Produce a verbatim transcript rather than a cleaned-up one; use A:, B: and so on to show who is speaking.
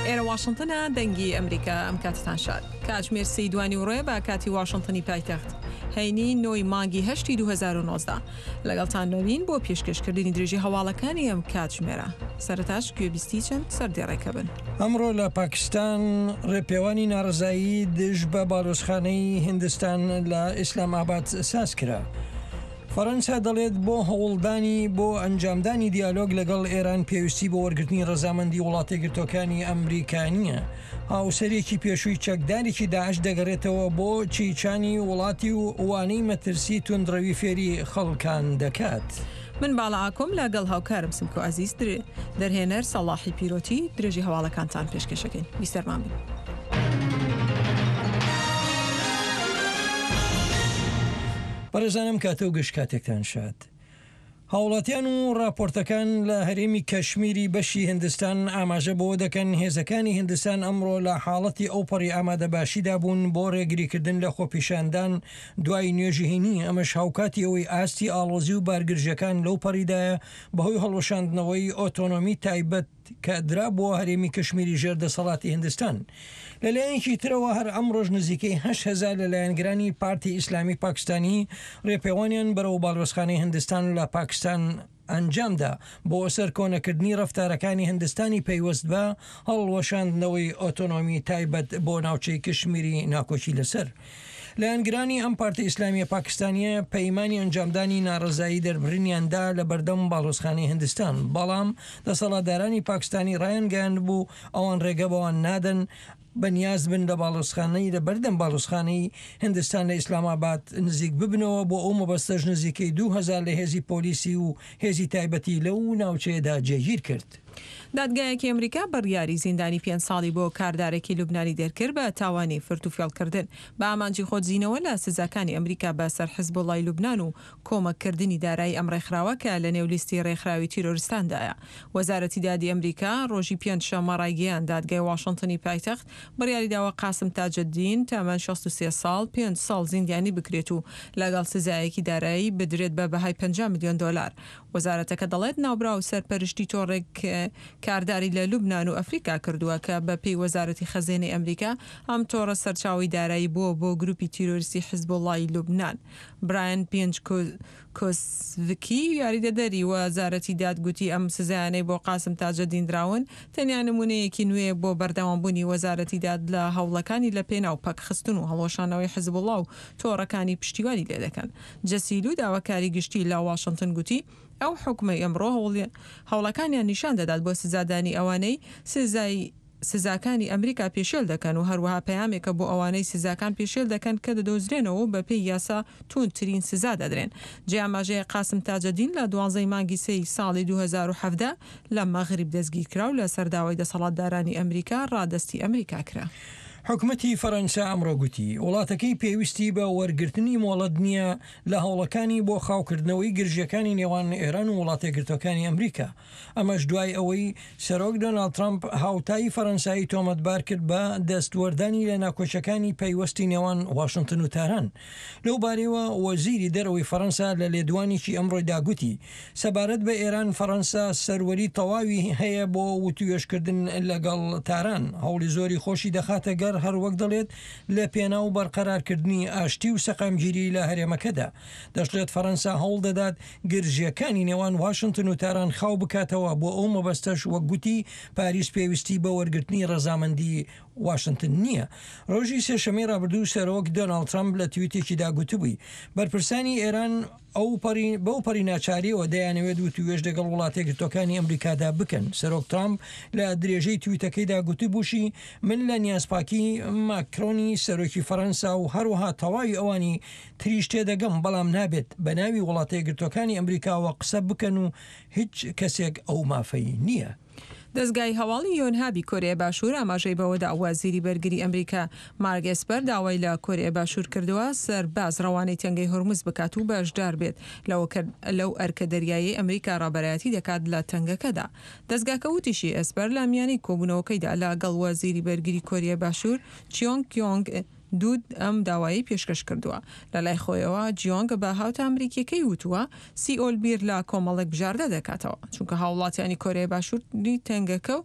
A: ئێرە واشنتنە دەنگی ئەمریکا ئەم کاتتان شاد کاتژمێر سەی دوانی وڕێ بە کاتی واشنتنی پایتەخت هەینی نۆی مانگی هەشتی دوو هەزار و نۆزدە لەگەڵتان نەوین بۆ پێشکەشکردنی درێژی هەواڵەکانی ئەم کاتژمێرە سەرەتاش گوێبیستی چەند سەردێڕێکە بن.
B: ئەمڕۆ لە پاکستان ڕێپێوانی ناڕزایی دژ بە باڵۆزخانەی هیندستان لە ئیسلاماباد ساز کرا. فەرەنسا دەڵێت بۆ هەوڵدانی بۆ ئەنجامدانی دیالۆگ لەگەڵ ئێران پێویستی بۆ وەرگرتنی ڕەزامەندی وڵاتە گرتوەکانی ئەمریکانیە. هاوسەرێکی پێشووی چەکدارێکی داعش دەگەڕێتەوە بۆ چیچانی وڵاتی و وانەی مەترسی توندڕەوی فێری خەڵکان دەکات.
A: من باڵا ئاکۆم لەگەڵ هاوکارم سمکۆ عەزیز درێ دەرهێنەر سەڵاحی پیرۆتی درێژی هەواڵەکانتان پێشکەشەکەین. بیسەرمان بن.
B: بەڕێزانم کاتە و گەشت کاتێکتان شاد. هاوڵاتیان و راپۆرتەکان لە هەرێمی کەشمیری بەشی هیندستان ئاماژە بۆ دەکەن هێزەکانی هیندستان ئەمڕۆ لە حاڵەتی ئەوپەڕی ئامادەباشیدا بوون بۆ ڕێگریکردن لە خۆپیشاندان دوای نوێژی هێنی. ئەمەش هاوکاتی ئەوەی ئاستی ئاڵۆزی و بارگرژەکان لەو پەڕیدایە بەهۆی هەڵوەشاندنەوەی ئۆتۆنۆمی تایبەت کە درا بۆ هەرێمی کەشمیری ژێردەسەڵاتی هیندستان. لەلایەنکی ترەوە هەر ئەمڕۆژ نزیکەی هەشت هەزار لەلایەنگرانی پارتی ئیسلامی پاکستانی ڕێپێوانیان بەرەو باڵۆزخانەی هیندستان لە پاکستان ئەنجامدا بۆ سەر کۆنەکردنی ڕەفتارەکانی هیندستانی پەیوەست بە هەڵوەشاندنەوەی ئۆتۆنۆمی تایبەت بۆ ناوچەی کەشمیری ناکۆچی لەسەر. لایەنگرانی ئەم پارتی ئیسلامیە پاکستانیە پەیمانی ئەنجامدانی ناڕزایی دەربڕینیاندا لە بەردەم باڵۆزخانەی هیندستان، بەڵام دەسەڵاتدارانی پاکستانی ڕایانگەیاند بوو ئەوان ڕێگە بەوان نادەن بەنیاز بن لە باڵۆزخانەی لە بەردەم باڵۆزخانەی هیندستان لە ئیسلاماباد نزیک ببنەوە بۆ ئەو مەبەستەش نزیکەی دوو هەزار لە هێزی پۆلیسی و هێزی تایبەتی لەو ناوچەیەدا جێگیر کرد.
A: دادگایەکی ئەمریکا بڕیاری زیندانی پێنج ساڵی بۆ کاردارێکی لوبنانی دەرکرد بە تاوانی فرد و فێڵکردن بە ئامانجی خۆتزیینەوە لە سزاکانی ئەمریکا بەسەر حیزبوڵای لوبنان و کۆمەکردنی دارایی ئەم ڕێکخراوە کە لە نێو لیستی ڕێکخراوی تیرۆریستاندایە. وەزارەتی دادی ئەمریکا ڕۆژی پێنجشەممە ڕایگەیان دادگای واشنتنی پایتەخت بڕیاری داوە قاسم تاجدین تەمەن شەست و سێ ساڵ پێنج ساڵ زیندانی بکرێت و لەگەڵ سزایەکی دارایی بدرێت بە بەهای پەنجا میلیۆن دۆلار. وەزارەتەکە دەڵێت ناوبرا و سەرپەرشتی تۆڕێک کارداری لە لوبنان و ئەفریقا کردووە کە بە پێی وەزارەتی خەزێنەی ئەمریکا ئەم تۆڕە سەرچاوی دارایی بووە بۆ گروپی تیرۆریستی حیزبوڵای لوبنان. برایەن پێنج کۆسڤکی یاریدەدەری وەزارەتی دادگوتی ئەم سزایانەی بۆ قاسم تاجدین دراون تەنیا نمونەیەکی نوێ بۆ بەردەوامبوونی وەزارەتی داد لە هەوڵەکانی لە پێناو پەکخستن و هەڵۆشانەوەی حیزبوڵا و تۆڕەکانی پشتیوانی لێ دەکەن. جەسیل و داواکاری گشتی لە واشنتن گوتی ئەو حکومەی ئەمڕۆ هەوڵەکانیان نیشان دەدات بۆ سزادانی ئەوانەی سزای سزاکانی ئەمریکا پێشێل دەکەن و هەروەها پەیامێکە بۆ ئەوانەی سزاکان پێشێل دەکەن کە دەدۆزرێنەوە بە پێی یاسا توندترین سزا دەدرێن. جیاماژەیە قاسم تاجدین لە دوانزەی مانگی سەی ساڵی دوو هەزار و حەڤدە لە مەغریب دەستگیر کرا و لە سەرداوای دەسەڵاتدارانی ئەمریکا ڕادەستی ئەمریکا کرا.
B: حکومەتی فەرەنسا ئەمڕۆ گوتی وڵاتەکەی پێویستی بە وەرگرتنی مۆڵەت نییە لە هەوڵەکانی بۆ خاوکردنەوەی گرژیەکانی نێوان ئێران و وڵاتە گرتوەکانی ئەمریکا. ئەمەش دوای ئەوەی سەرۆک دۆناڵد ترامپ هاوتایی فەرەنسایی تۆمەتبار کرد بە دەستوەردانی لە ناکۆچەکانی پەیوەستی نێوان واشنتن و تاران. لەو بارەوە وەزیری دەرەوەی فەرەنسا لە لێدوانێکی ئەمڕۆیدا گوتی سەبارەت بە ئێران فەرەنسا سەروەری تەواوی هەیە بۆ وتوێشکردن لەگەڵ تاران. هەوڵی زۆری خۆشی دەخاتە گەر هەر وەک دەڵێت لە پێنا و بەرقەرارکردنی ئاشتی و سەقامگیری لە هەرێمەکەدا. دەشڵێت فەرەنسا هەوڵ دەدات گرژیەکانی نێوان واشنتن و تاران خاو بکاتەوە بۆ ئەو مەبەستەش وەک گوتی پاریس پێویستی بە وەرگرتنی ڕەزامەندی واشنتن نییە. ڕۆژی سێشەمەی ڕابردوو سەرۆک دۆناڵد ترامپ لە تویتێکیدا گوتبووی بەرپرسانی ئێران ئەو بەو پەڕی ناچاریەوە دەیانەوێت وتوێژ لەگەڵ وڵاتە گرتوەکانی ئەمریکادا بکەن. سەرۆک ترامپ لە درێژەی تویتەکەیدا گوتبووشی من لە نیازپاکی ماکرۆنی سەرۆکی فەرەنسا و هەروەها تەواوی ئەوانی تریش تێدەگەم، بەڵام نابێت بە ناوی وڵاتە گرتوەکانی ئەمریکاوە قسە بکەن و هیچ کەسێک ئەو مافەی نییە.
A: دەستگای هەواڵی یۆنهابی کۆریا باشوور ئاماژەی بەوەدا وەزیری بەرگری ئەمریکا مارک ئێسپەر داوای لە کۆریا باشوور کردووە سەرباز ڕەوانەی تەنگەی هۆرموز بکات و بەشدار بێت لەو ئەرکە دەریایی ئەمریکا ڕابەرایەتی دەکات لە تەنگەکەدا. دەستگاکە وتیشی ئێسپەر لە میانی کۆبوونەوەکەیدا لەگەڵ وەزیری بەرگری کۆریا باشوور چیۆنگ کیۆنگ دوود ئەم داوایی پێشکەش کردووە. لە لای خۆیەوە جیۆنگ بە هاوتە ئەمریکیەکەی وتووە سیئۆل بیر لە کۆمەڵێک بژاردە دەکاتەوە چونکە هاوڵاتیانی کۆریا باشووری تەنگەکە و